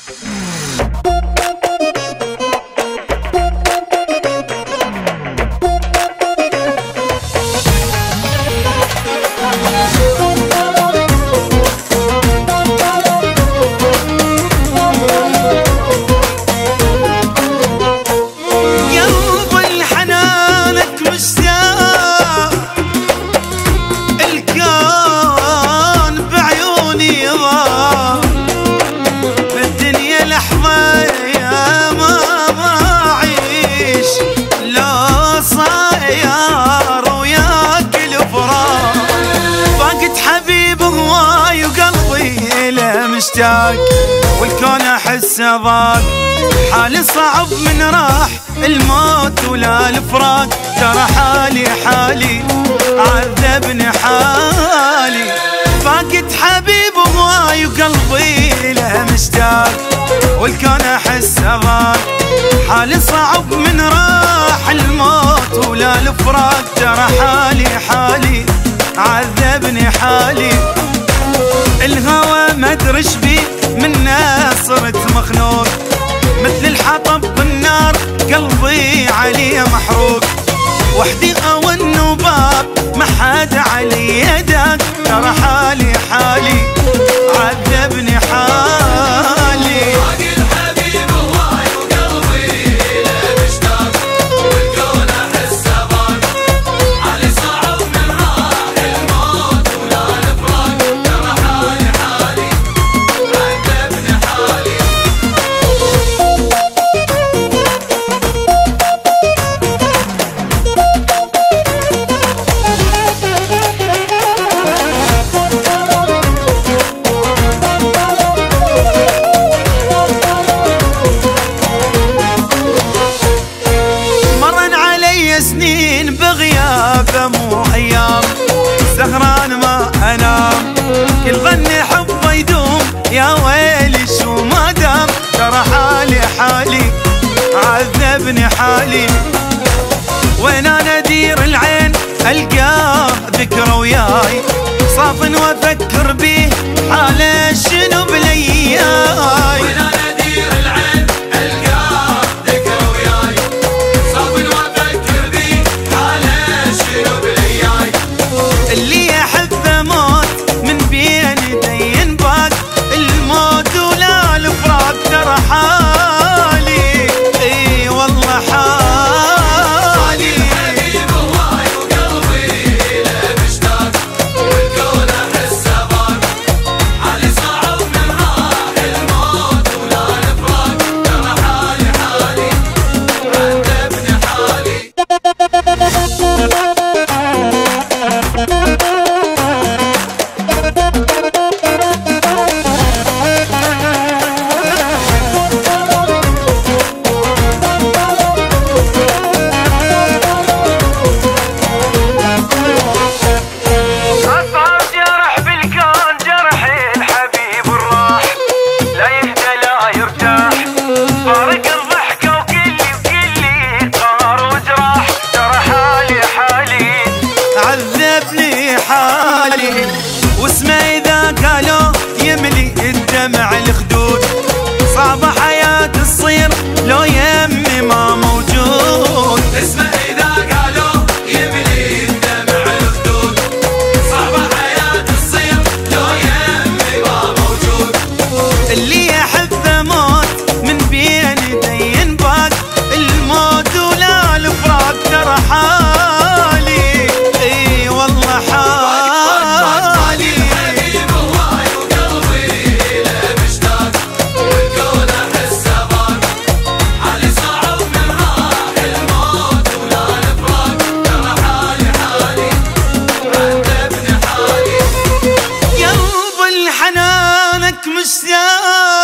والكون احسه ضاق، حالي صعب من راح الموت ولا الفراق، ترى حالي عذبني حالي، فاقد حبيب هواي وقلبي له مشتاق، والكون احسه ضاق، حالي صعب من راح الموت ولا الفراق، ترى حالي عذبني حالي، الهوى ما ادري ايش بيه منه صرت مخنوق، مثل الحطب بالنار قلبي عليه محروق، وحدي او النباب ما حد علي داق، ترى حالي عذبني حالي. سنين بغيابه مو ايام، سهران ما انام، كل ظني حبه يدوم، يا ويلي شو ما دام، ترى حالي عذبني حالي، وين انا ادير العين القاه ذكره وياي، صاف وافكر بيه حاله شنو بلياي، وين انا ادير العين القاه ذكره وياي، صاف وافكر بيه حاله شنو بلياي، اللي يحبه موت من بين يدين باق، الموت ولا الفراق، ترى حالي اي والله حالي، حبيب هواي وقلبي له مشتاق، والكون احسه ضاق، حالي صعب من راح الموت ولا الفراق، ترى حالي عذبني حالي. عذبني حالي، واسمه اذا قالوا يملي الدمع الخدود، صعبة حياة تصير لو يمي ما موجود، اسمه اذا قالوا يملي الدمع الخدود، صعبة حياة تصير لو يمي ما موجود، اللي يحبه موت من بين يدين باق، الموت ولا الفراق، ترى حالي اي والله حالي، حبيب هواي وقلبي له مشتاق، والكون احسه ضاق، حالي صعب من راح الموت ولا الفراق، ترى حالي عذبني حالي، قلب الحنانك مشتاق.